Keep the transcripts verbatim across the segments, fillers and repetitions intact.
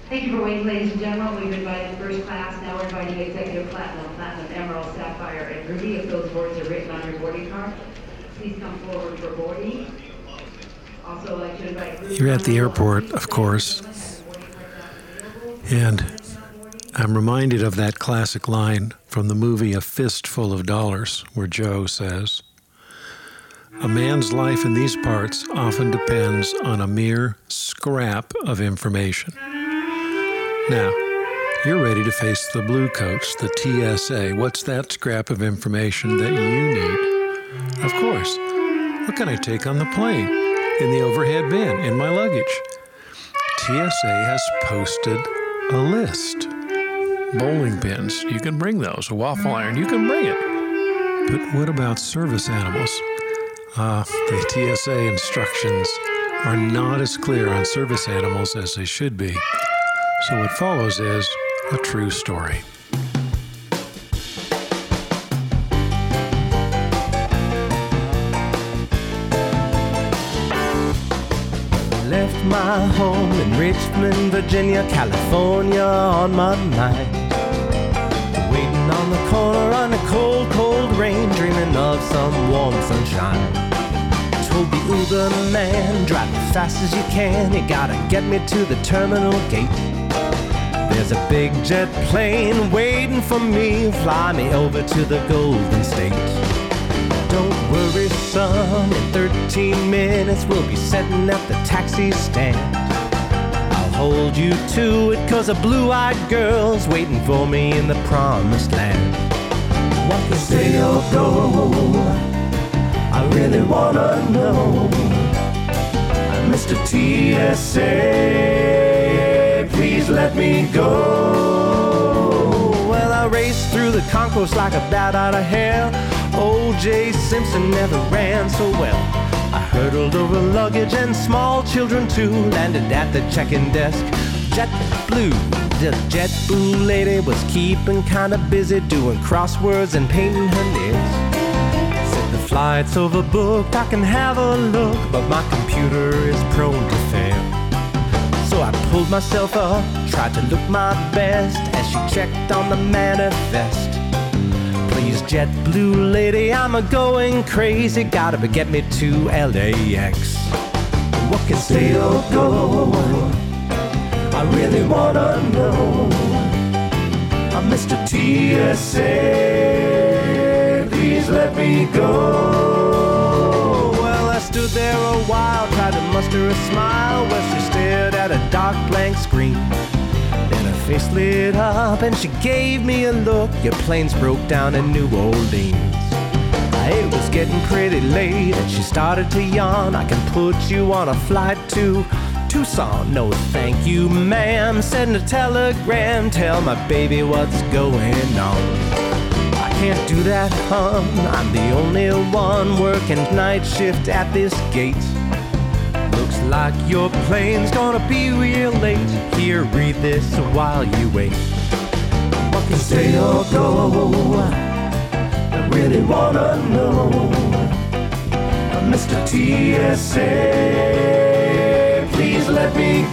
Thank you for waiting, ladies and gentlemen. We've invited first class. Now we're inviting executive platinum, platinum, emerald, sapphire, and ruby. If those words are written on your boarding card, please come forward for boarding. Also, I'd like to invite... You're at the airport, of course, and I'm reminded of that classic line from the movie A Fistful of Dollars, where Joe says, "A man's life in these parts often depends on a mere scrap of information." Now, you're ready to face the blue coach, the T S A. What's that scrap of information that you need? Of course, what can I take on the plane, in the overhead bin, in my luggage? T S A has posted a list. Bowling pins, you can bring those. A waffle iron, you can bring it. But what about service animals? Uh, the T S A instructions are not as clear on service animals as they should be. So what follows is a true story. Left my home in Richmond, Virginia, California on my mind. Waiting on the corner on a cold, cold rain, dreaming of some warm sunshine. Told the Uber man, drive as fast as you can, you gotta get me to the terminal gate. There's a big jet plane waiting for me, fly me over to the Golden State. Don't worry, son, in thirteen minutes we'll be sitting at the taxi stand. I'll hold you to it, cause a blue-eyed girl's waiting for me in the promised land. What can stay or go? I really wanna know. Mister T S A, please let me go. Well, I raced through the concourse like a bat out of hell. O J Simpson never ran so well. I hurdled over luggage and small children too, landed at the check-in desk. JetBlue, the JetBlue lady was keeping kinda busy doing crosswords and painting her nails. Said the flight's overbooked, I can have a look, but my computer is prone to fail. So I pulled myself up, tried to look my best as she checked on the manifest. Please, JetBlue lady, I'm a-going crazy, gotta get me to L A X. What can stay or go? I really wanna know. I'm Mister T S A, please let me go. Well, I stood there a while, tried to muster a smile, while she stared at a dark blank screen. Then her face lit up and she gave me a look. Your planes broke down in New Orleans. It was getting pretty late and she started to yawn. I can put you on a flight to Tucson. No thank you, ma'am. Send a telegram, tell my baby what's going on. I can't do that, hon. I'm the only one working night shift at this gate. Looks like your plane's gonna be real late. Here, read this while you wait. What can stay or go? I really wanna know. Mister T S A, please let me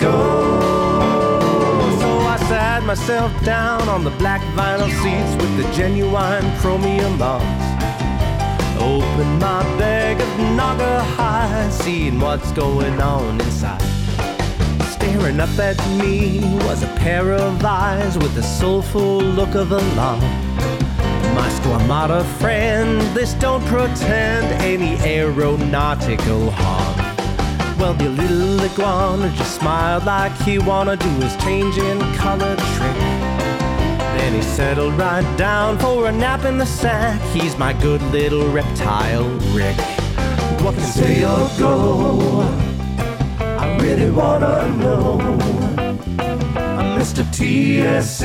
go. So I sat myself down on the black vinyl seats with the genuine chromium mods. Opened my bag of Naga High, seeing what's going on inside. Staring up at me was a pair of eyes with the soulful look of alarm. My Squamata friend, this don't pretend any aeronautical harm. Well, the little iguana just smiled like he wanna do his changing color trick. Then he settled right down for a nap in the sack. He's my good little reptile Rick. What can stay or go? I really wanna know. I'm Mister T S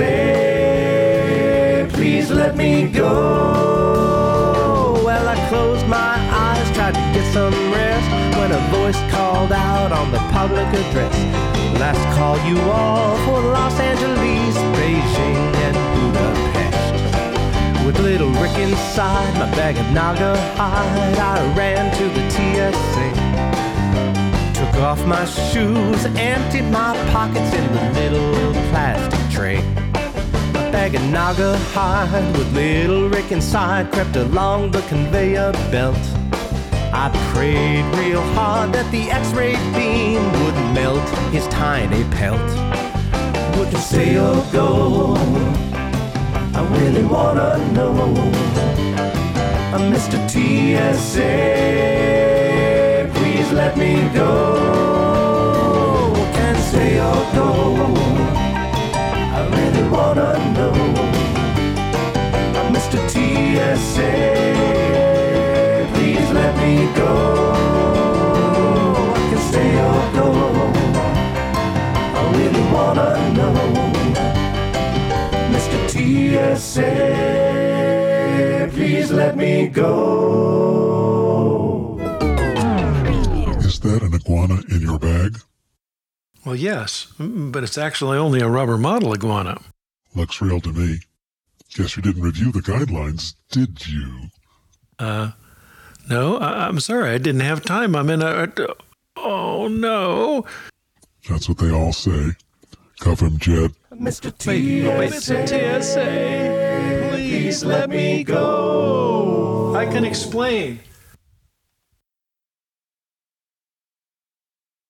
A, please let me go. Well, I closed my eyes, tried to get some rest, when a voice called out on the public address. Last call you all for Los Angeles, Beijing, and Budapest. With little Rick inside my bag of Naga hide, I ran to the T S A. Took off my shoes, emptied my pockets in the little bag of naga hide with little Rick inside crept along the conveyor belt. I prayed real hard that the X-ray beam would melt his tiny pelt. Would you stay or go? I really wanna know. Uh, Mister T S A, please let me go. Can't stay or go. I really wanna know. Uh, Mister T S A, please let me go. I can stay or go. I really wanna know. Mister T S A, please let me go. Is that an iguana in your bag? Well, yes, but it's actually only a rubber model iguana. Looks real to me. Guess you didn't review the guidelines, did you? Uh, no, I- I'm sorry, I didn't have time. I'm in a... Oh, no. That's what they all say. Cuff him, Jed. Mister T S A, please let me go. I can explain.